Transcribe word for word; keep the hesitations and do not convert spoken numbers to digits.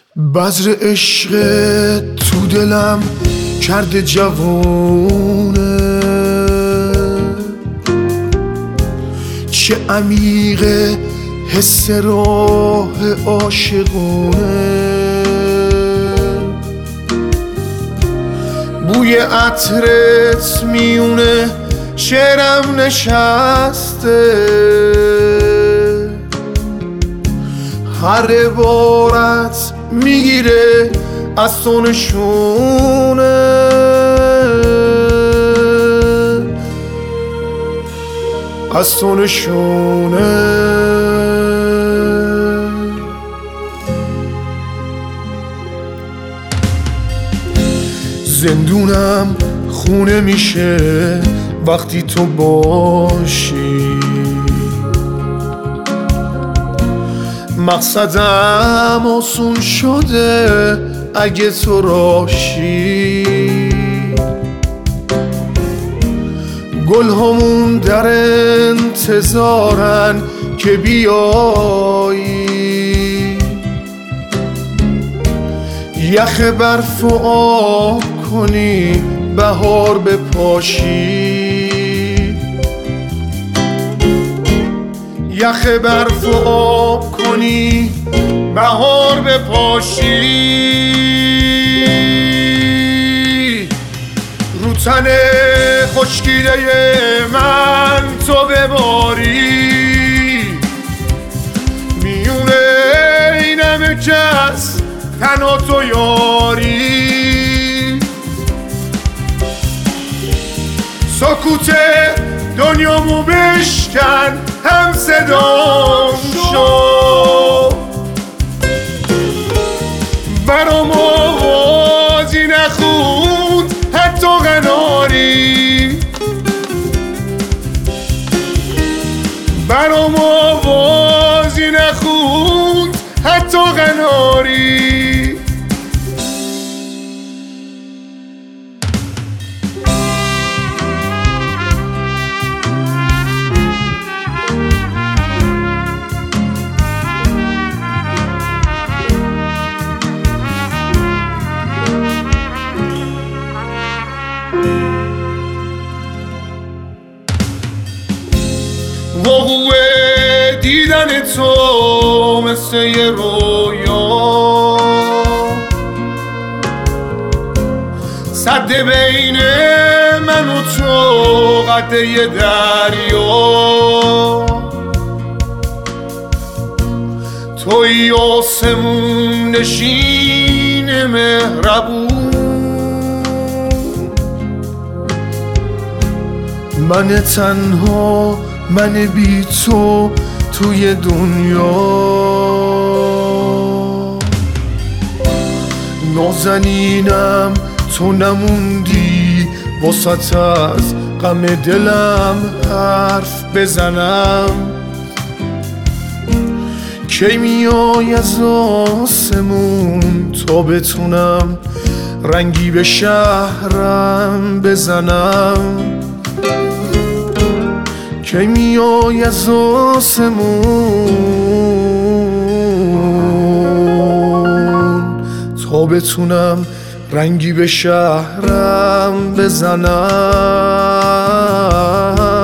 بذر عشق تو دلم کرده جوونه، چه عمیق حس راه عاشقونه. بوی عطرت میونه شعرم نشسته، هر عبارت میگیره از تو نشونه. از تو نشونه. زندونم خونه میشه وقتی تو باشی، مقصدم آسون شده اگه تو راشی. گل همون در انتظارن که بیایی، یخ برف و آب کنی بهار بپاشی. یخ برف و آب کنی بهار بپاشی. رو تن خشکیده من تو بباری، میونه این همه کس تنها تو یاری. سکوت دنیامو بشکن هم صدام شو، برام آوازی نخون حتی قناری. برام آوازی نخون حتی قناری. وقوع دیدن تو مثل یه رویا، سد بین من و تو قد یه دریا. توی آسمون نشین مهربون، من تنها من بی تو توی دنیا. نازنینم تو نموندی واسط از غم دلم حرف بزنم. کی میای از آسمون تا بتونم رنگی به شهرم بزنم. کی میای از آسمون تا بتونم رنگی به شهرم بزنم.